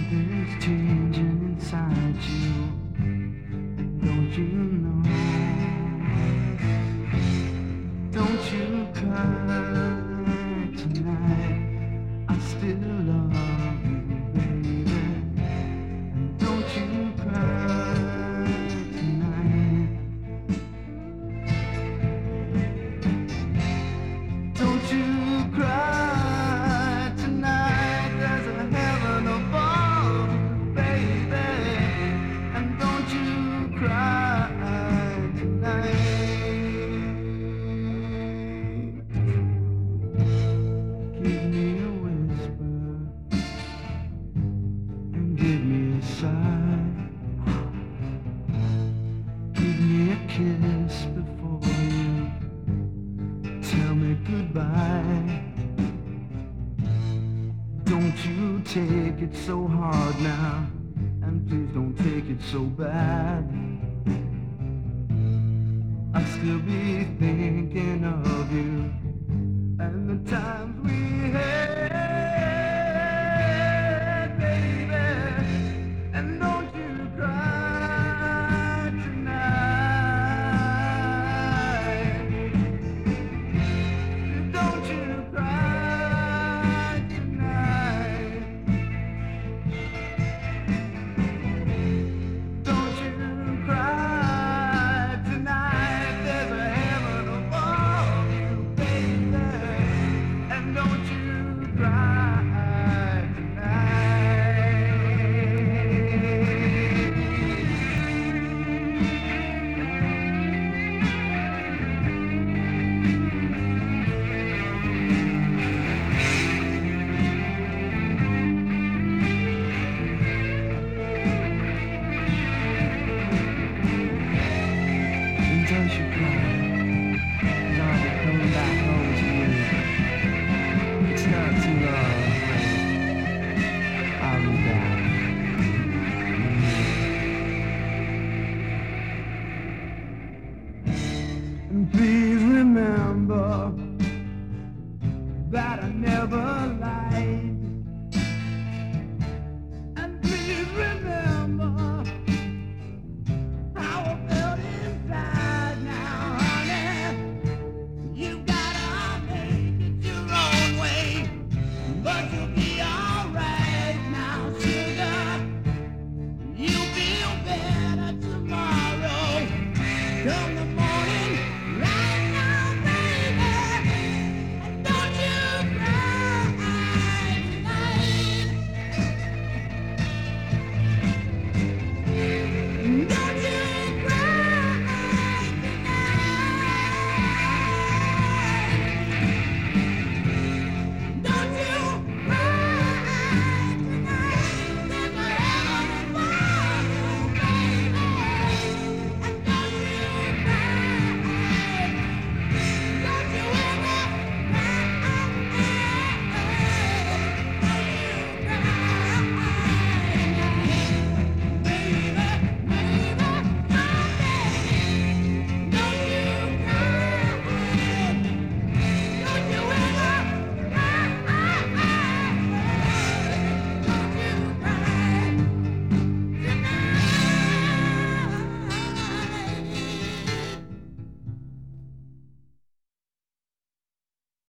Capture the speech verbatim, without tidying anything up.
Something's changing inside you. Don't you know? Don't you cry tonight. I still love you, baby. And don't you cry tonight. Don't you cry tonight. There's a heaven above, baby. And don't you cry tonight. Give me a whisper and give me a sigh. Give me a kiss before you tell me goodbye. Don't you take it so hard now, and please don't take it so bad. I'll still be thinking of you and the times we had.